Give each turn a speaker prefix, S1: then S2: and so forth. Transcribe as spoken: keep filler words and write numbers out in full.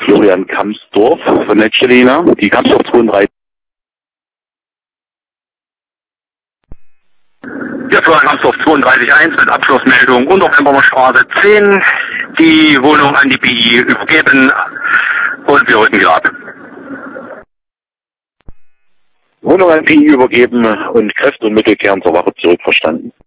S1: Florian Kamsdorf von Netschelina, die Kamsdorf zweiunddreißig.
S2: Ja, Florian Kamsdorf zweiunddreißig eins mit Abschlussmeldung Unterwemberner Straße zehn, die Wohnung an die B I übergeben und wir rücken wieder ab.
S1: Wohnung an P I übergeben und Kräfte und Mittel kehren zur Wache zurück, verstanden.